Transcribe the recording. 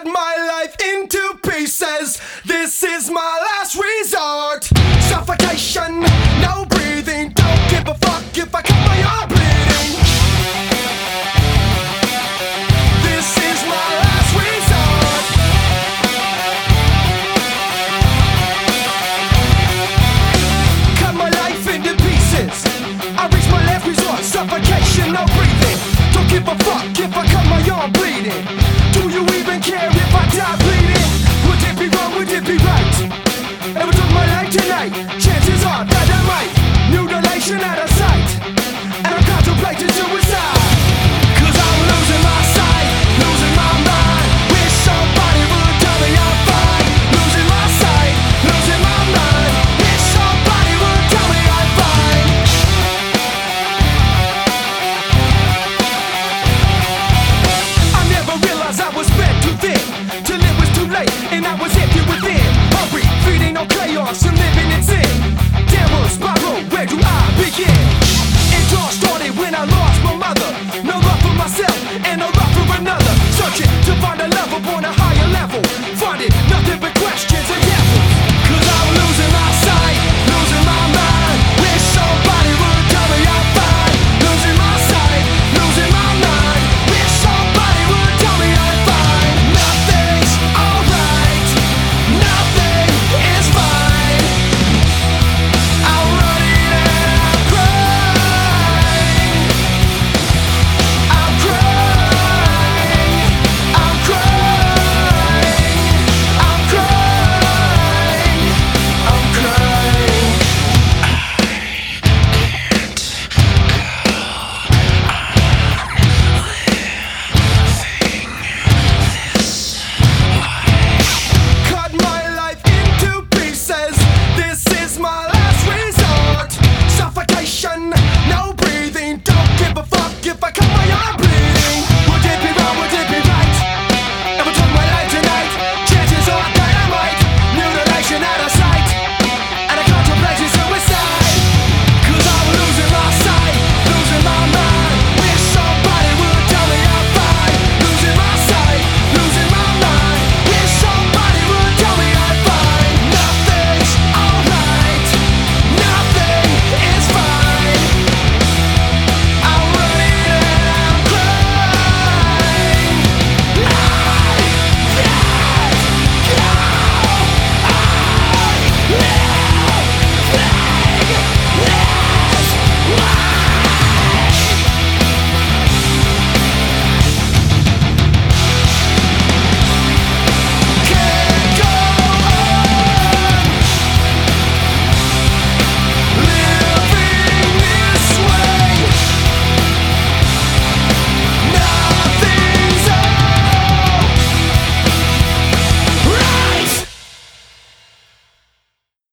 cut my life into pieces. This is my last resort. Suffocation, no breathing. Don't give a fuck if I cut my arm bleeding. This is my last resort. Cut my life into pieces. I reach my last resort. Suffocation, no breathing. Don't give a fuck if I cut my arm bleeding. Do you even care if I die bleeding? Would it be wrong, would it be right? Ever took my life tonight? Chances are that I might. Mutilation out of sight. And I'm contemplating suicide. Cause I'm losing my sight, losing my mind. Wish somebody would tell me I'm fine. Losing my sight, losing my mind. Wish somebody would tell me I'm fine. I never realized I was spread too thin, till it was too late and I was empty within. Hungry, feeding on chaos and living in sin. Downward spiral, where do I begin? It all started when I lost my mother. No love for myself and no love for another. Searching to find a love upon a higher level. Finding nothing but questions and yes.